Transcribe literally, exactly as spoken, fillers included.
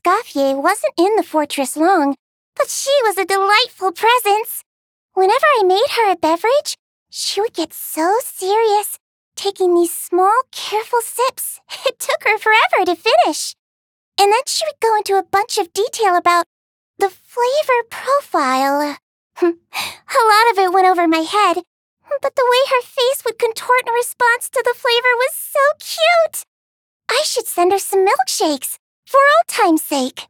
Escoffier wasn't in the fortress long, but she was a delightful presence. Whenever I made her a beverage, she would get so serious, taking these small, careful sips. It took her forever to finish. And then she would go into a bunch of detail about the flavor profile. A lot of it went over my head, but the way her face would contort in response to the flavor was so cute. I should send her some milkshakes, for old time's sake.